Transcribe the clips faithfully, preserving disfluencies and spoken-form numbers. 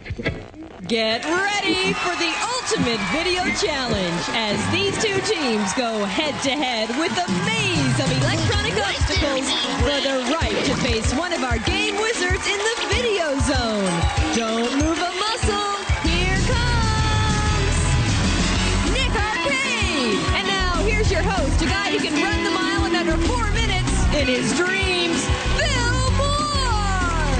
Get ready for the ultimate video challenge as these two teams go head-to-head with a maze of electronic obstacles for the right to face one of our game wizards in the video zone. Don't move a muscle. Here comes Nick Arcade. And now here's your host, a guy who can run the mile in under four minutes in his dreams, Phil Moore.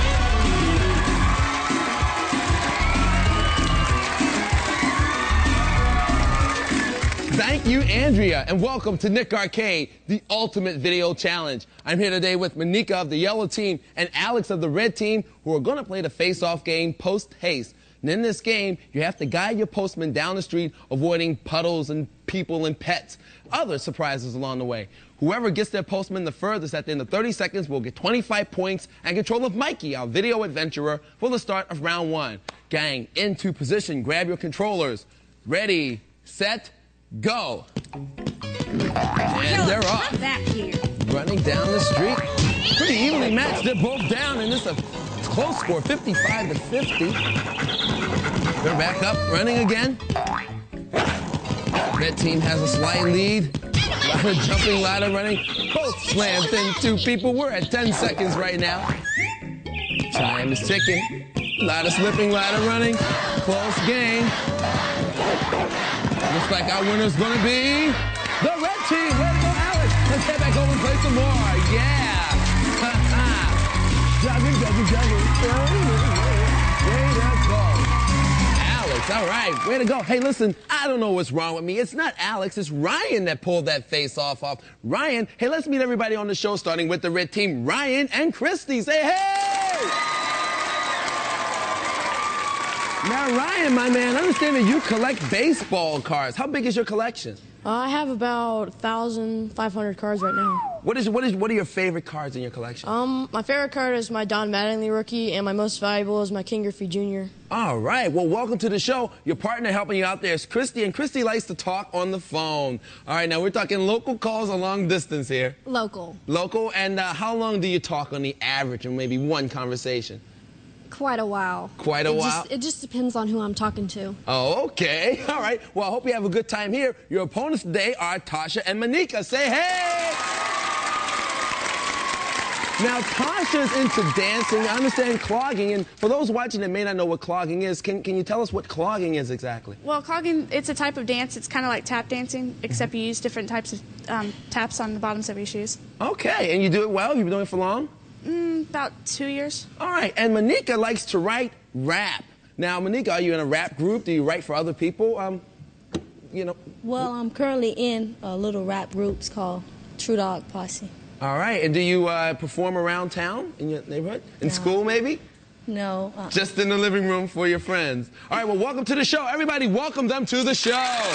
Thank you, Andrea, and welcome to Nick Arcade, the ultimate video challenge. I'm here today with Monica of the yellow team and Alex of the red team, who are going to play the face-off game Post Haste. And in this game, you have to guide your postman down the street, avoiding puddles and people and pets. Other surprises along the way. Whoever gets their postman the furthest at the end of thirty seconds will get twenty-five points and control of Mikey, our video adventurer, for the start of round one. Gang, into position. Grab your controllers. Ready, set, go. And they're off. Back here. Running down the street. Pretty evenly matched. They're both down, and it's a close score, fifty-five to fifty. They're back up, running again. Red team has a slight lead. Ladder jumping, ladder running. Both slammed into people. We're at ten seconds right now. Time is ticking. Ladder slipping, ladder running. Close game. Looks like our winner's going to be the red team. Way to go, Alex. Let's head back over and play some more. Yeah. Jogging, jogging, jogging. Way to go. Alex, all right. Way to go. Hey, listen, I don't know what's wrong with me. It's not Alex. It's Ryan that pulled that face-off off. Ryan, hey, let's meet everybody on the show, starting with the red team, Ryan and Christy. Say hey! Now, Ryan, my man, I understand that you collect baseball cards. How big is your collection? Uh, I have about one thousand five hundred cards right now. What is what is what are your favorite cards in your collection? Um, my favorite card is my Don Mattingly rookie, and my most valuable is my King Griffey Junior All right. Well, welcome to the show. Your partner helping you out there is Christy, and Christy likes to talk on the phone. All right. Now we're talking local calls or long distance here. Local. Local. And uh, how long do you talk on the average, in maybe one conversation? Quite a while. Quite a it while? Just, it just depends on who I'm talking to. Oh, okay. All right. Well, I hope you have a good time here. Your opponents today are Tasha and Monica. Say hey! Now, Tasha's into dancing. I understand clogging. And for those watching that may not know what clogging is, can, can you tell us what clogging is exactly? Well, clogging, it's a type of dance. It's kind of like tap dancing, except you use different types of um, taps on the bottoms of your shoes. Okay. And you do it well? You've been doing it for long? Mm, about two years. All right. And Monica likes to write rap. Now, Monica, are you in a rap group? Do you write for other people? Um, you know. Well, I'm currently in a little rap group called True Dog Posse. All right. And do you uh, perform around town in your neighborhood? In No. school, maybe? No. Uh, Just in the living room for your friends. All right. Well, welcome to the show. Everybody, welcome them to the show.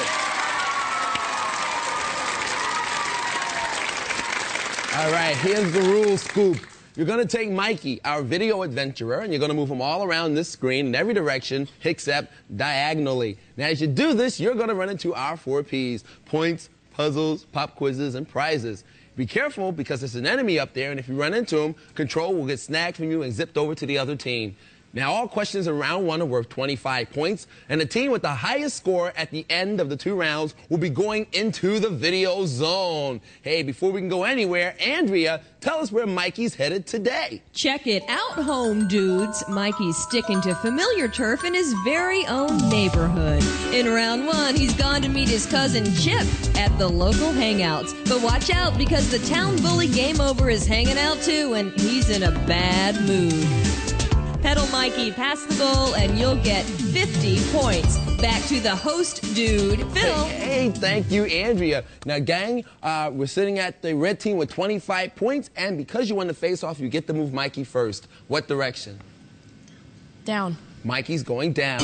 All right. Here's the rule scoop. You're going to take Mikey, our video adventurer, and you're going to move him all around this screen in every direction except diagonally. Now, as you do this, you're going to run into our four P's: points, puzzles, pop quizzes, and prizes. Be careful, because there's an enemy up there, and if you run into him, control will get snagged from you and zipped over to the other team. Now, all questions in round one are worth twenty-five points, and the team with the highest score at the end of the two rounds will be going into the video zone. Hey, before we can go anywhere, Andrea, tell us where Mikey's headed today. Check it out, home dudes. Mikey's sticking to familiar turf in his very own neighborhood. In round one, he's gone to meet his cousin Chip at the local hangouts. But watch out, because the town bully Game Over is hanging out too, and he's in a bad mood. Pedal Mikey, pass the goal, and you'll get fifty points. Back to the host dude, Phil. Hey, hey, thank you, Andrea. Now, gang, uh, we're sitting at the red team with twenty-five points, and because you won the face-off, you get to move Mikey first. What direction? Down. Mikey's going down.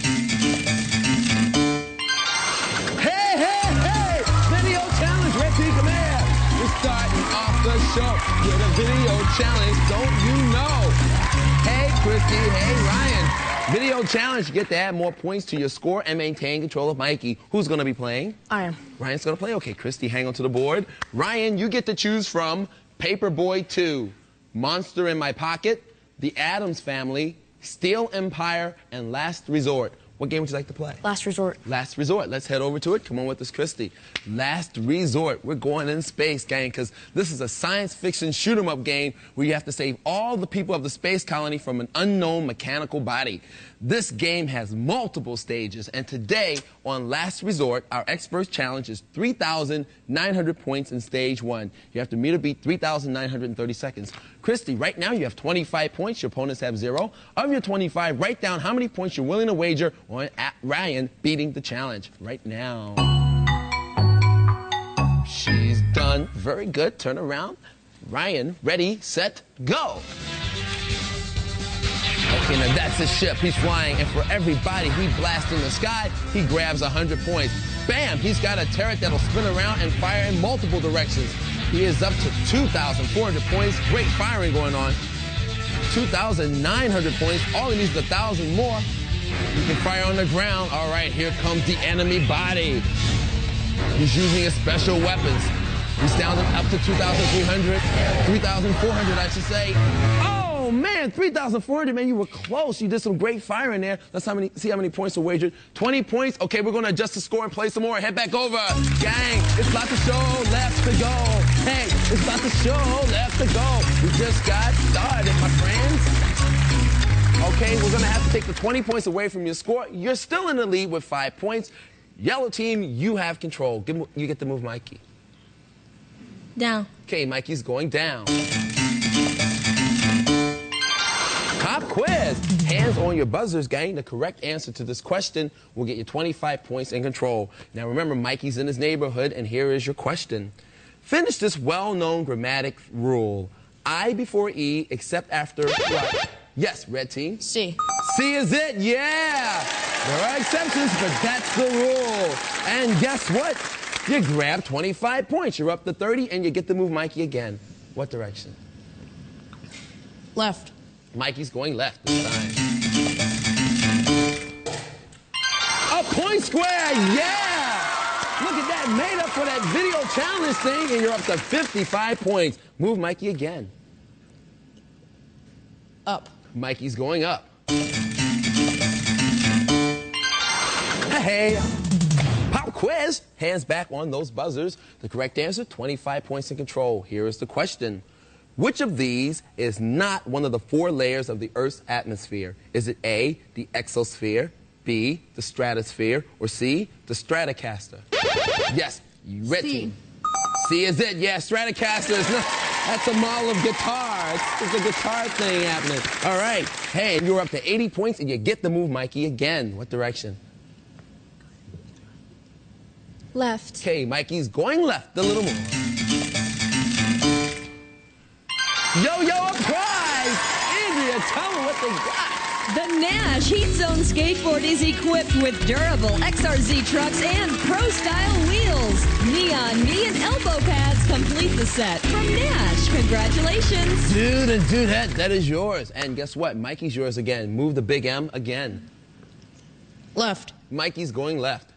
Hey, hey, hey! Video challenge, red team, come here. We're starting off the show with a video challenge, don't you know? Hey, Christy. Hey, Ryan. Video challenge. You get to add more points to your score and maintain control of Mikey. Who's going to be playing? I am. Ryan's going to play? Okay, Christy, hang on to the board. Ryan, you get to choose from Paperboy two, Monster in My Pocket, The Addams Family, Steel Empire, and Last Resort. What game would you like to play? Last Resort. Last Resort. Let's head over to it. Come on with us, Christy. Last Resort. We're going in space, gang, because this is a science fiction shoot 'em up game where you have to save all the people of the space colony from an unknown mechanical body. This game has multiple stages, and today on Last Resort, our experts challenge is three thousand nine hundred points in stage one. You have to meet or beat three thousand nine hundred thirty seconds. Christy, right now you have twenty-five points. Your opponents have zero. Of your twenty-five, write down how many points you're willing to wager on Ryan beating the challenge right now. She's done. Very good. Turn around. Ryan, ready, set, go. Okay, now that's his ship. He's flying, and for everybody he blasts in the sky, he grabs one hundred points. Bam! He's got a turret that'll spin around and fire in multiple directions. He is up to two thousand four hundred points. Great firing going on. two thousand nine hundred points. All he needs is one thousand more. You can fire on the ground. All right, here comes the enemy body. He's using his special weapons. He's down to up to two thousand three hundred, three thousand four hundred, I should say. Oh, man, three thousand four hundred, man, you were close. You did some great firing there. Let's how many, see how many points were wagered. twenty points. Okay, we're going to adjust the score and play some more. Head back over. Gang, it's about to show, left to go. Hey, it's about to show, left to go. We just got started, my friends. Okay, we're going to have to take the twenty points away from your score. You're still in the lead with five points. Yellow team, you have control. Give, you get to move Mikey. Down. Okay, Mikey's going down. Pop quiz. Hands on your buzzers, gang. The correct answer to this question will get you twenty-five points in control. Now remember, Mikey's in his neighborhood, and here is your question. Finish this well-known grammatic rule. I before E, except after what? Yes, red team. C. C is it, yeah. There are exceptions, but that's the rule. And guess what? You grab twenty-five points. You're up to thirty, and you get to move Mikey again. What direction? Left. Mikey's going left this time. A point square, yeah! Look at that, made up for that video challenge thing, and you're up to fifty-five points. Move Mikey again. Up. Mikey's going up. Hey, pop quiz. Hands back on those buzzers. The correct answer, twenty-five points in control. Here is the question. Which of these is not one of the four layers of the Earth's atmosphere? Is it A, the exosphere, B, the stratosphere, or C, the Stratocaster? Yes, you red C. team. C is it. Yeah, Stratocaster is not. That's a model of guitar. It's, it's a guitar thing happening. All right. Hey, you're up to eighty points, and you get the move Mikey again. What direction? Left. Okay, Mikey's going left a little more. Yo-yo, a prize! Andrea, tell them what they got. The Nash Heat Zone skateboard is equipped with durable X R Z trucks and pro-style wheels. Neon knee and elbow pads complete the set. From Nash, congratulations. Dude and dudette, that is yours. And guess what? Mikey's yours again. Move the big M again. Left. Mikey's going left.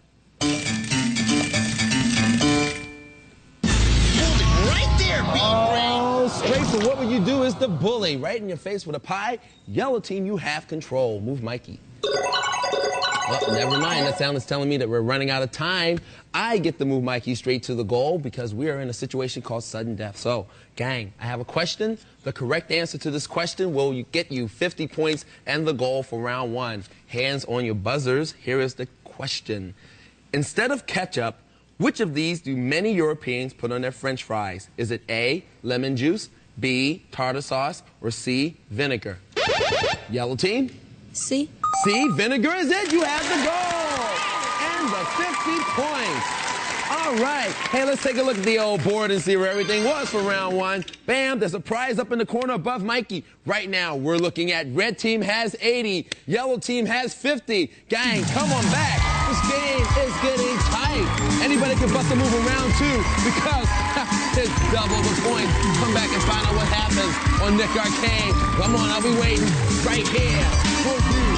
Oh, straight for what would you do is the bully. Right in your face with a pie. Yellow team, you have control. Move Mikey. Well, never mind. That sound is telling me that we're running out of time. I get to move Mikey straight to the goal because we are in a situation called sudden death. So, gang, I have a question. The correct answer to this question will get you fifty points and the goal for round one. Hands on your buzzers. Here is the question. Instead of ketchup, which of these do many Europeans put on their French fries? Is it A, lemon juice, B, tartar sauce, or C, vinegar? Yellow team? C. C, vinegar is it. You have the goal. And the fifty points. All right. Hey, let's take a look at the old board and see where everything was for round one. Bam, there's a prize up in the corner above Mikey. Right now, we're looking at red team has eighty, yellow team has fifty. Gang, come on back. This game is getting tight. Anybody can bust a move around two because it's double the points. Come back and find out what happens on Nick Arcade. Come on, I'll be waiting right here for you.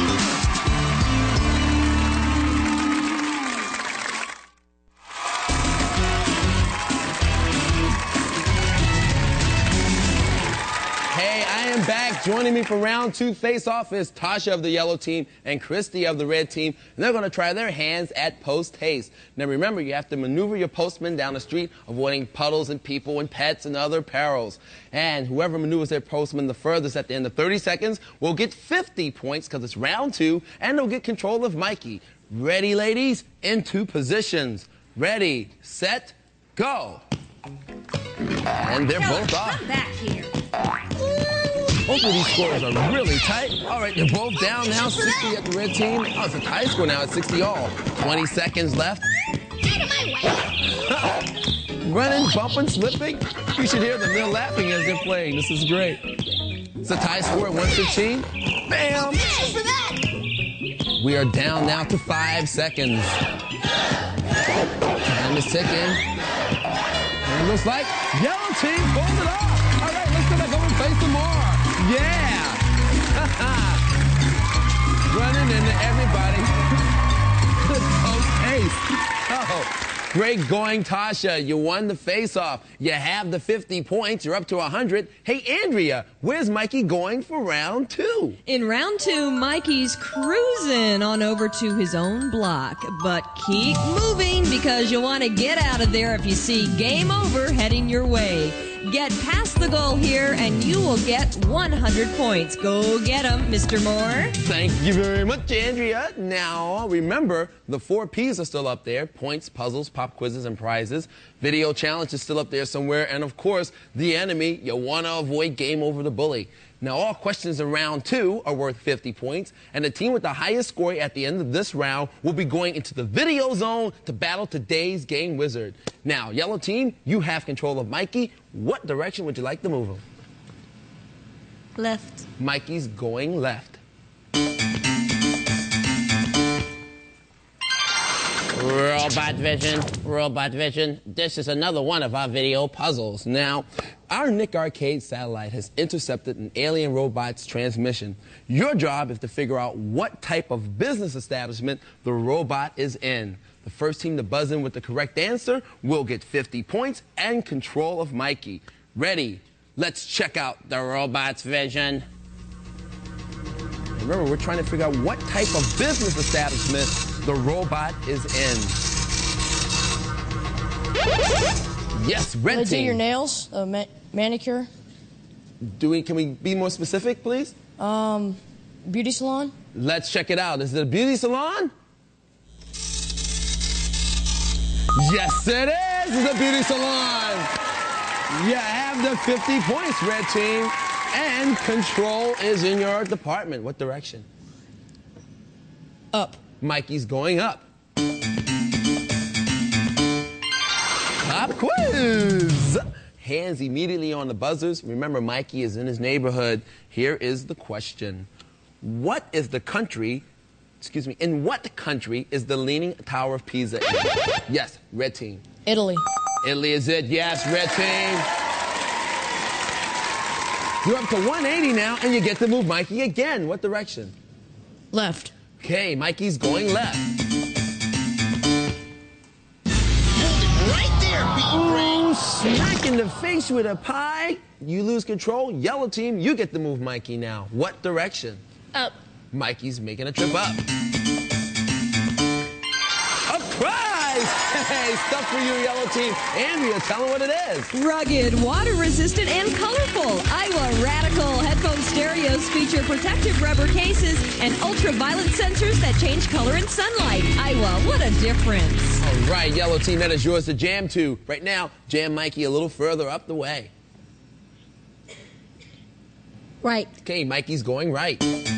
Back Joining me for round two face-off is Tasha of the yellow team and Christy of the red team. And they're going to try their hands at post haste. Now remember, you have to maneuver your postman down the street, avoiding puddles and people and pets and other perils. And whoever maneuvers their postman the furthest at the end of thirty seconds will get fifty points because it's round two, and they'll get control of Mikey. Ready, ladies? Into positions. Ready, set, go. And they're both off. Come back here. Both of these scores are really tight. All right, they're both down now. sixty at the red team. Oh, it's a tie score now at sixty all. twenty seconds left. Out of my way. Running, bumping, slipping. You should hear them. They're laughing as they're playing. This is great. It's a tie score at one fifteen. Bam! For that. We are down now to five seconds. Time is ticking. And it looks like yellow team pulled it off. All right, let's go back over and play some more. Yeah! Running into everybody. Good post haste. Oh, great going, Tasha. You won the face-off. You have the fifty points. You're up to one hundred. Hey, Andrea, where's Mikey going for round two? In round two, Mikey's cruising on over to his own block. But keep moving because you'll want to get out of there if you see game over heading your way. Get past the goal here and you will get one hundred points. Go get 'em, Mister Moore. Thank you very much, Andrea. Now, remember, the four P's are still up there. Points, puzzles, pop quizzes, and prizes. Video challenge is still up there somewhere. And, of course, the enemy. You want to avoid game over the bully. Now, all questions in round two are worth fifty points. And the team with the highest score at the end of this round will be going into the video zone to battle today's game wizard. Now, yellow team, you have control of Mikey. What direction would you like to move him? Left. Mikey's going left. Robot Vision, Robot Vision. This is another one of our video puzzles. Now, our Nick Arcade satellite has intercepted an alien robot's transmission. Your job is to figure out what type of business establishment the robot is in. The first team to buzz in with the correct answer will get fifty points and control of Mikey. Ready? Let's check out the robot's vision. Remember, we're trying to figure out what type of business establishment the robot is in. Yes, red They team. do your nails, a ma manicure, Do we, can we be more specific, please? um, beauty salon. Let's check it out. Is it a beauty salon? Yes, it is. It's a beauty salon. You have the fifty points, red team. And control is in your department. What direction? Up. Mikey's going up. Pop quiz. Hands immediately on the buzzers. Remember, Mikey is in his neighborhood. Here is the question. What is the country, excuse me, in what country is the Leaning Tower of Pisa in? Yes, red team. Italy. Italy is it. Yes, red team. You're up to one eighty now, and you get to move Mikey again. What direction? Left. Okay, Mikey's going left. Right there, Big Brain. Ooh, smack in the face with a pie. You lose control. Yellow team, you get to move Mikey now. What direction? Up. Mikey's making a trip up. A prize! Hey, stuff for you, yellow team. Andrea, tell them what it is. Rugged, water-resistant, and colorful. Iowa Radical headphone stereos feature protective rubber cases and ultraviolet sensors that change color in sunlight. Iowa, what a difference. All right, yellow team, that is yours to jam to. Right now, jam Mikey a little further up the way. Right. Okay, Mikey's going right.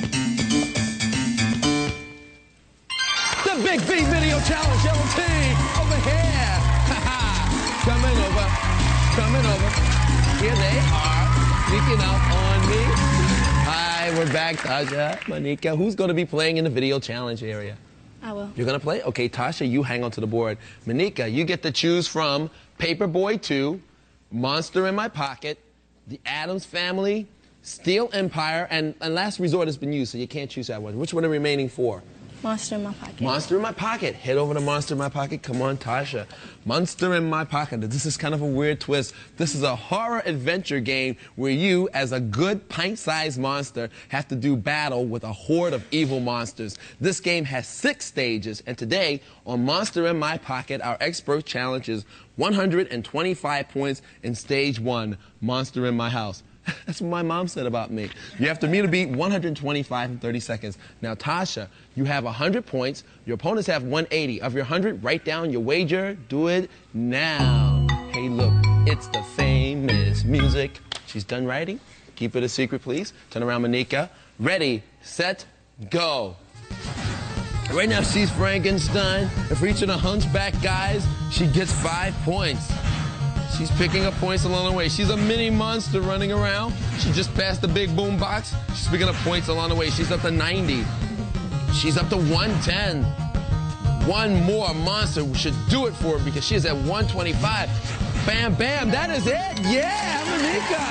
The Big V Video Challenge, yellow team, over here. Coming over, coming over. Here they are, sneaking up on me. Hi, we're back, Tasha, Monica. Who's going to be playing in the video challenge area? I will. You're going to play? Okay, Tasha, you hang on to the board. Monica, you get to choose from Paperboy two, Monster in My Pocket, The Addams Family, Steel Empire, and, and Last Resort has been used, so you can't choose that one. Which one are the remaining four? Monster in My Pocket. Monster in My Pocket. Head over to Monster in My Pocket. Come on, Tasha. Monster in My Pocket. This is kind of a weird twist. This is a horror adventure game where you, as a good pint-sized monster, have to do battle with a horde of evil monsters. This game has six stages, and today on Monster in My Pocket, our expert challenges one hundred twenty-five points in stage one, Monster in My House. That's what my mom said about me. You have to meet or beat one hundred twenty-five in thirty seconds. Now, Tasha, you have one hundred points. Your opponents have one hundred eighty. Of your one hundred, write down your wager. Do it now. Hey, look, it's the famous music. She's done writing. Keep it a secret, please. Turn around, Monica. Ready, set, go. Right now, she's Frankenstein. And for each of the hunchback guys, she gets five points. She's picking up points along the way. She's a mini monster running around. She just passed the big boom box. She's picking up points along the way. She's up to ninety. She's up to one ten. One more monster should do it for her because she's at one twenty-five. Bam, bam, that is it. Yeah, Monica.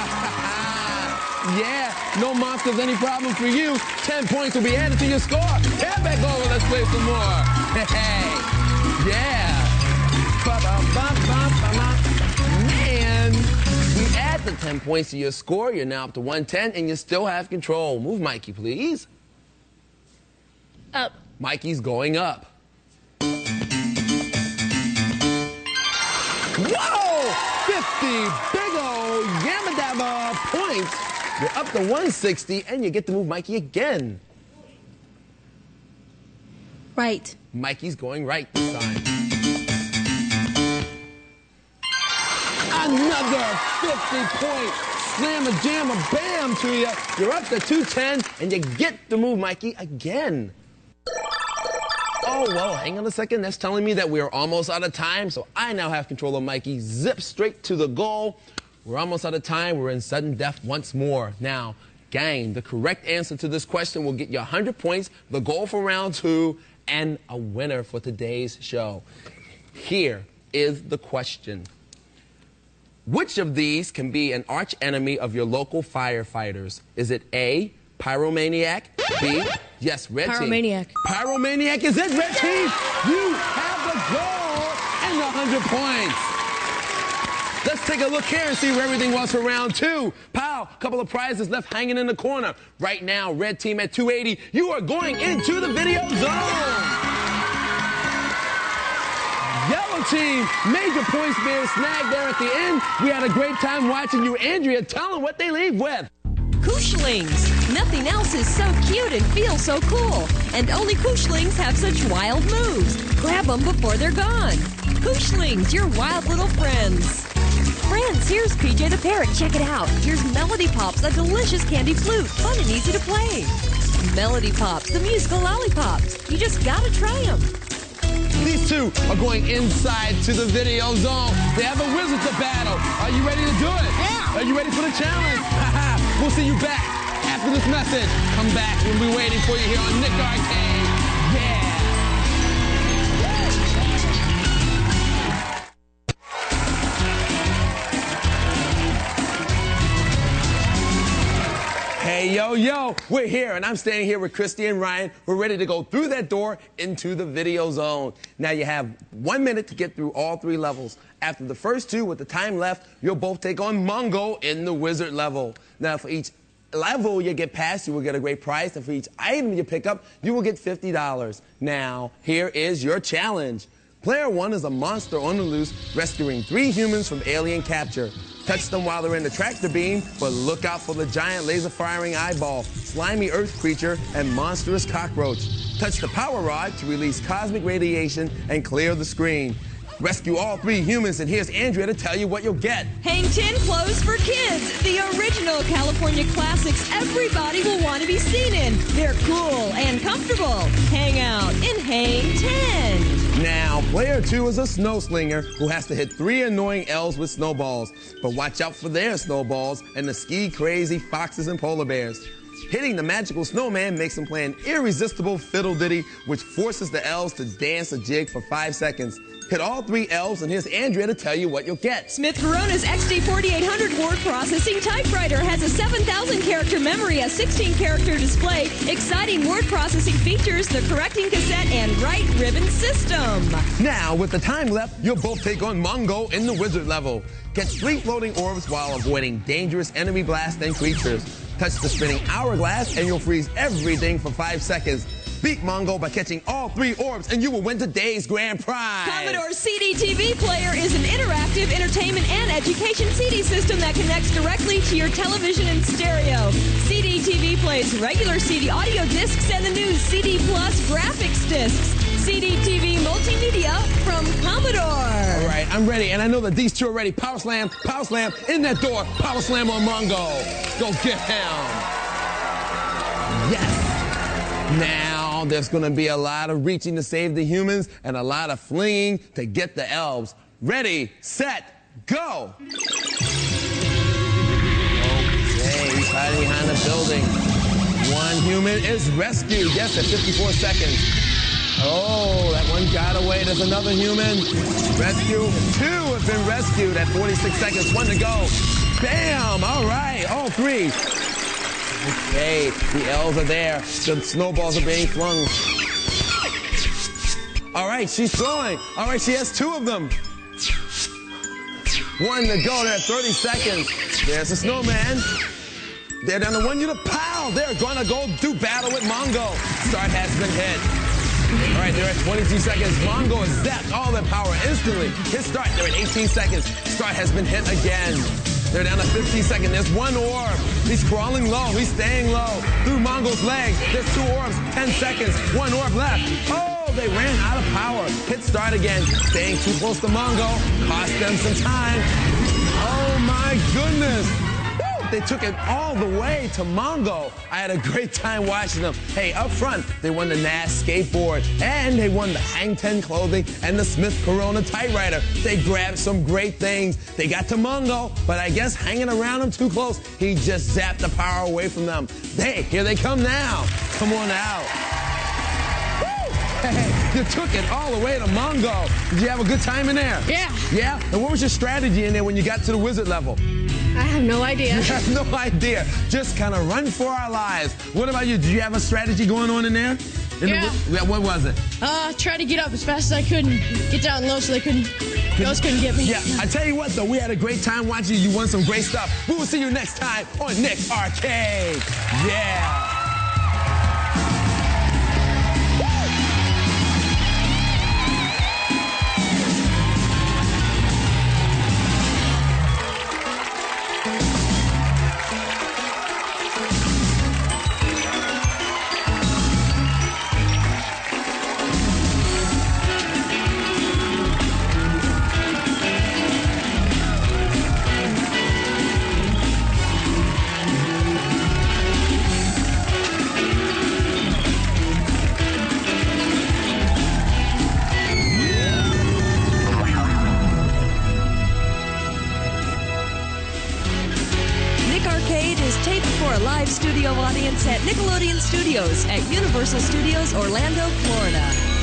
Yeah, no monsters, any problem for you. ten points will be added to your score. Head back over, let's play some more. Hey, yeah. Ba-ba-ba-ba-ba-ba. And we add the ten points to your score. You're now up to one ten, and you still have control. Move, Mikey, please. Up. Mikey's going up. Whoa! fifty big ol' yamma dabba points. You're up to one sixty, and you get to move Mikey again. Right. Mikey's going right this time. Another fifty point slamma jamma bam to you. You're up to two ten, and you get to move Mikey again. Oh, well, hang on a second. That's telling me that we're almost out of time, so I now have control of Mikey. Zip straight to the goal. We're almost out of time. We're in sudden death once more. Now, gang, the correct answer to this question will get you one hundred points, the goal for round two, and a winner for today's show. Here is the question. Which of these can be an arch enemy of your local firefighters? Is it A, Pyromaniac, B, yes, red team. Pyromaniac. Pyromaniac is it, red team. You have the goal and the one hundred points. Let's take a look here and see where everything was for round two. Pow, a couple of prizes left hanging in the corner. Right now, red team at two eighty. You are going into the video zone. Yellow team, major points being snagged there at the end. We had a great time watching you. Andrea, tell them what they leave with. Kooshlings. Nothing else is so cute and feels so cool. And only Kooshlings have such wild moves. Grab them before they're gone. Kooshlings, your wild little friends. Friends, here's P J the Parrot. Check it out. Here's Melody Pops, a delicious candy flute. Fun and easy to play. Melody Pops, the musical lollipops. You just gotta try them. These two are going inside to the video zone. They have a wizard to battle. Are you ready to do it? Yeah. Are you ready for the challenge? We'll see you back after this message. Come back. We'll be waiting for you here on Nick Arcade. Yeah. Hey, yo, yo, we're here, and I'm standing here with Christy and Ryan. We're ready to go through that door into the video zone. Now, you have one minute to get through all three levels. After the first two, with the time left, you'll both take on Mongo in the wizard level. Now, for each level you get past, you will get a great prize, and for each item you pick up, you will get fifty dollars. Now, here is your challenge. Player one is a monster on the loose, rescuing three humans from alien capture. Touch them while they're in the tractor beam, but look out for the giant laser-firing eyeball, slimy earth creature, and monstrous cockroach. Touch the power rod to release cosmic radiation and clear the screen. Rescue all three humans, and here's Andrea to tell you what you'll get. Hang ten clothes for kids. The original California classics everybody will want to be seen in. They're cool and comfortable. Hang out in Hang ten. Now, player two is a snow slinger who has to hit three annoying elves with snowballs. But watch out for their snowballs and the ski-crazy foxes and polar bears. Hitting the magical snowman makes them play an irresistible fiddle ditty, which forces the elves to dance a jig for five seconds. Hit all three elves, and here's Andrea to tell you what you'll get. Smith Corona's X D forty-eight hundred word processing typewriter has a seven thousand character memory, a sixteen character display, exciting word processing features, the correcting cassette, and right ribbon system. Now, with the time left, you'll both take on Mongo in the wizard level. Catch three floating orbs while avoiding dangerous enemy blasts and creatures. Touch the spinning hourglass, and you'll freeze everything for five seconds. Beat Mongo by catching all three orbs, and you will win today's grand prize. Commodore's C D T V player is an interactive entertainment and education C D system that connects directly to your television and stereo. C D T V plays regular C D audio discs and the new C D Plus graphics discs. C D T V multimedia from Commodore. All right, I'm ready, and I know that these two are ready. Power slam, power slam, in that door, power slam on Mongo. Go get him. Yes. Now, there's going to be a lot of reaching to save the humans and a lot of flinging to get the elves. Ready, set, go. Okay, he's hiding behind a building. One human is rescued. Yes, at fifty-four seconds. Oh, that one got away. There's another human. Rescue. Two have been rescued at forty-six seconds. One to go. Bam! All right, all three. Okay, the elves are there. The snowballs are being flung. All right, she's throwing. All right, she has two of them. One to go. There at thirty seconds. There's a snowman. They're down to one unit. Pow! They're going to go do battle with Mongo. Start has been hit. All right, they're at twenty-two seconds. Mongo has zapped all their power instantly. His start, they're at eighteen seconds. Start has been hit again. They're down to fifteen seconds. There's one orb. He's crawling low. He's staying low. Through Mongo's legs. There's two orbs. ten seconds. One orb left. Oh, they ran out of power. Hit start again. Staying too close to Mongo. Cost them some time. Oh, my goodness. Woo! They took it all the way to Mongo. I had a great time watching them. Hey, up front, they won the N A S skateboard, and they won the Hang ten clothing and the Smith Corona typewriter. They grabbed some great things. They got to Mongo, but I guess hanging around him too close, he just zapped the power away from them. Hey, here they come now. Come on out. Hey, you took it all the way to Mongo. Did you have a good time in there? Yeah. Yeah? And what was your strategy in there when you got to the wizard level? I have no idea. You have no idea. Just kind of run for our lives. What about you? Did you have a strategy going on in there? In Yeah. The, yeah. What was it? Uh, try to get up as fast as I could and get down low so they couldn't, ghosts couldn't get me. Yeah. I tell you what, though, we had a great time watching you. You won some great stuff. We will see you next time on Nick's Arcade. Yeah. Studio audience at Nickelodeon Studios at Universal Studios, Orlando, Florida.